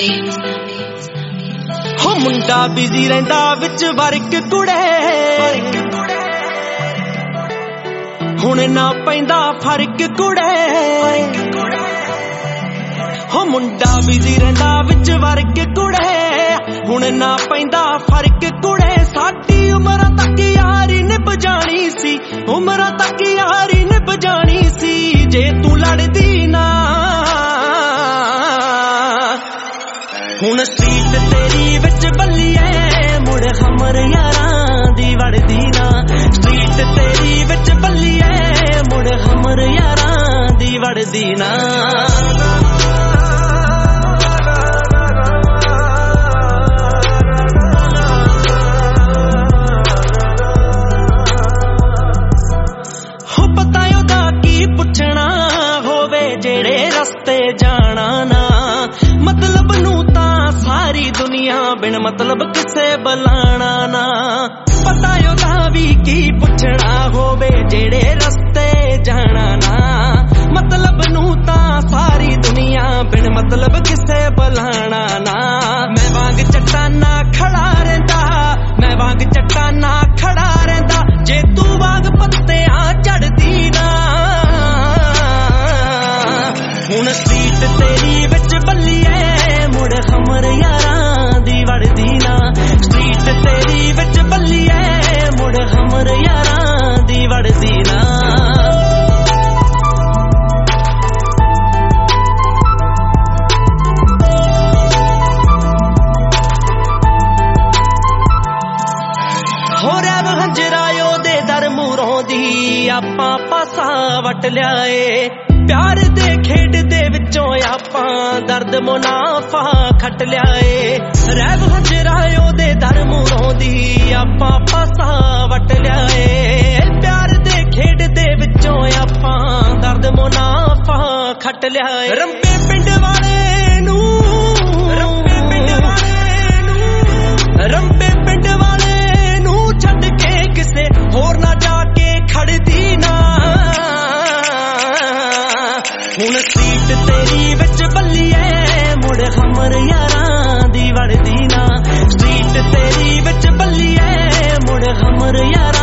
ਹੋ ਮੁੰਡਾ ਬਿਜ਼ੀ ਰਹਿੰਦਾ ਵਿੱਚ ਵਰਕ ਕੁੜੇ, ਹੁਣ ਨਾ ਪੈਂਦਾ ਫਰਕ ਕੁੜੇ। ਹੋ ਮੁੰਡਾ ਬਿਜ਼ੀ ਰਹਿੰਦਾ ਵਿੱਚ ਵਰਕ ਕੁੜੇ, ਹੁਣ ਨਾ ਪੈਂਦਾ ਫਰਕ ਕੁੜੇ। ਸਾਡੀ ਉਮਰਾਂ ਤੱਕ ਯਾਰੀ ਨਿਭ ਜਾਣੀ ਸੀ, ਉਮਰਾਂ ਤੱਕ ਯਾਰੀ ਨਿਭ ਜਾਣੀ ਸੀ, ਜੇ ਤੂੰ ਲੜਦੀ ਨਾ। ਹੁਣ ਸਟਰੀਟ ਤੇਰੀ ਵਿੱਚ ਬੱਲੀਏ, ਮੁੜ ਹਮਰ ਯਾਰਾਂ ਦੀ ਵੜਦੀ ਨਾ। ਸਟਰੀਟ ਤੇਰੀ ਵਿੱਚ ਬੱਲੀਏ, ਮੁੜ ਹਮਰ ਯਾਰਾਂ ਦੀ ਵੜਦੀ ਨਾ। ਹੋ ਪਤਾ ਉਹਦਾ ਕੀ ਪੁੱਛਣਾ ਹੋਵੇ ਜਿਹੜੇ ਰਸਤੇ ਜਾਣਾ ਨਾ, ਮਤਲਬ ਨੂੰ ਤਾਂ ਸਾਰੀ ਦੁਨੀਆ ਬਿਨ ਮਤਲਬ ਕਿਸੇ ਬੁਲਾਣਾ ਨਾ। ਪਤਾ ਉਹਦਾ ਵੀ ਕੀ ਪੁੱਛਣਾ ਹੋਵੇ ਜਿਹੜੇ ਰਸਤੇ ਜਾਣਾ ਨਾ, ਮਤਲਬ ਨੂੰ ਤਾਂ ਸਾਰੀ ਦੁਨੀਆ ਬਿਨ ਮਤਲਬ ਕਿਸੇ ਬੁਲਾਣਾ ਨਾ। ਮੈਂ ਵਾਂਗ ਚੱਟਾਨਾ ਖੜਾ ਰਹਿੰਦਾ, ਮੈਂ ਵਾਂਗ ਚੱਟਾਨਾ ਖੜਾ ਰਹਿੰਦਾ, ਜੇ ਤੂੰ ਵਾਂਗ ਪੱਤਿਆਂ ਚੜਦੀ ਨਾ। ਹੁਣ ਸਟਰੀਟ ਤੇਰੀ ਵਿੱਚ ਬੱਲੀਏ, ਮੁੜ ਹਮਰ ਯਾਰਾਂ ਦੀ ਵੜਦੀ ਨਾ। ਸਟਰੀਟ ਤੇਰੀ ਵਿੱਚ ਬੱਲੀਏ, ਮੁੜ ਹਮਰ ਯਾਰਾਂ ਦੀ ਵੜਦੀ ਨਾ। ਹੋ ਰੈਬ ਹੰਜਰਾਇਓ ਦੇ ਦਰ ਮੂਹਰੋਂ ਦੀ ਆਪਾਂ ਪਾਸਾ ਵਟ ਲਿਆਏ, ਪਿਆਰ ਦੇ ਖੇਡ ਦੇ ਵਿੱਚੋਂ ਆਪਾਂ ਦਰਦ ਮੁਨਾਫਾ ਖੱਟ ਲਿਆਏ। ਰੈਬ ਹੰਜਰਾਇਓ ਦੇ ਦਰ ਮੂਹਰੋਂ ਦੀ ਆਪਾਂ ਪਾਸਾ ਵਟ ਲਿਆਏ, ਪਿਆਰ ਦੇ ਖੇਡ ਦੇ ਵਿੱਚੋਂ ਆਪਾਂ ਦਰਦ ਮੁਨਾਫਾ ਖੱਟ ਲਿਆਏ। ਰੰਬੇ ਪਿੰਡ ਵਾਲੇ ਨੂੰ, ਰੰਬੇ ਪਿੰਡ ਵਾਲੇ ਨੂੰ, ਰੰਬੇ ਪਿੰਡ ਵਾਲੇ ਨੂੰ ਛੱਡ ਕੇ ਕਿਸੇ ਹੋਰ ਨਾ ਜਾ ਕੇ ਖੜਦੀ ਨਾ। ਹੁਣ ਸਟਰੀਟ ਤੇਰੀ ਵਿੱਚ ਬੱਲੀਏ, ਮੁੜ ਹਮਰ ਯਾਰਾਂ ਦੀ ਵੜਦੀ ਨਾ। ਸਟਰੀਟ ਤੇਰੀ ਵਿੱਚ ਬੱਲੀਏ, ਮੁੜ ਹਮਰ ਯਾਰਾਂ